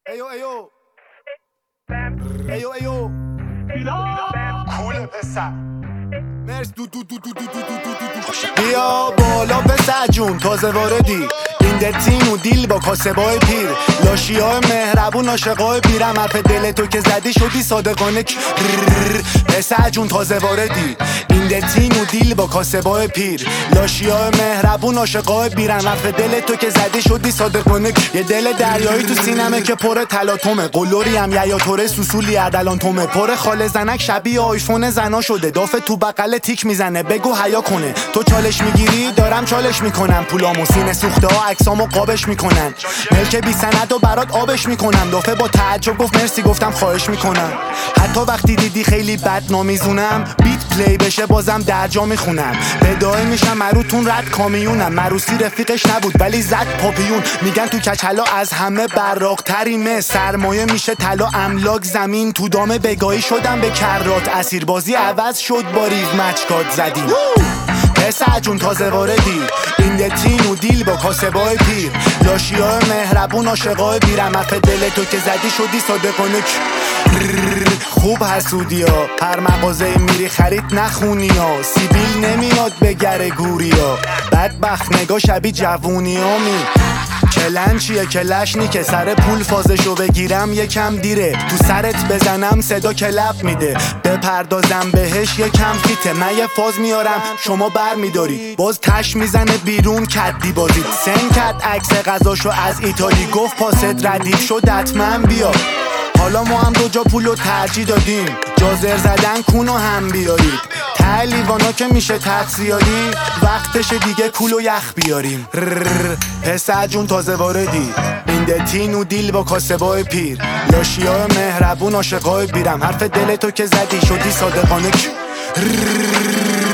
ایو کوله پسر مرس دو دو دو دو دو دو دو دو. بیا بالا پسر جون تازه واردی این دتین و دیل با کاسبای پیر لاشی های مهربون عاشقای پیرم حرف دل تو که زدی شدی صادقانه پسر جون تازه واردی این دتین و دیل با کاسبای پیر لاشی های مهربون عاشقای پیرم حرف دل تو که زدی شدی صادقانه یه دل دریایی تو سینمه که پر تلاطمه قلوری هم یا توره سوسولی اردلان تومه پر خال زنک شبیه آیفون زنا شده دافه تو بغل تیک میزنه بگو حیا کنه تو چالش میگیری دارم چالش میکنم پولامو سینه سوخته ها عکسامو قابش میکنن ملک بی سند و برات آبش میکنم دافه با تعجب گفت مرسی گفتم خواهش میکنم حتی وقتی دیدی خیلی بد نامیزونم بیت پلی بشه بازم درجا میخونم بدای میشم مروتون رد کامیونم مروسی رفیقش نبود ولی زد پاپیون میگن تو کچلا از همه براقتریمه سرمایه میشه طلا املاک زمین تو دام بگاهی شدم به کرات اسیربازی عوض شد با ریو مچکات زدیم پسر جون تازه واردی این دتین و دیل با کاسبای پیر لاشی های مهربون عاشقای پیرم حرف دل تو که زدی شدی صادقانه خوب حسودی ها هر مغازه میری خرید نخونی ها سیبیل نمیاد به گر گوری ها بدبخت نگاه شبی جوونی ها می کلن چیه کلشنی که سر پول فازشو بگیرم یکم دیره تو سرت بزنم صدا کلپ میده بپردازم بهش یکم فیته من یه فاز میارم شما بر میداری باز تش میزنه بیرون کدی بازی سن کد عکس غذاشو از ایتالی گفت پاست ردیف شد حتما بیا حالا ما هم دو جا پولو ترجیح دادیم جازر زدن کونو هم بیارید ته لیوانا که میشه تقصیاری وقتش دیگه کولو یخ بیاریم پسر جون تازه واردی این دتین و دیل با کاسبای پیر لاشی های مهربون عاشقای پیرم حرف دل تو که زدی شدی صادقانه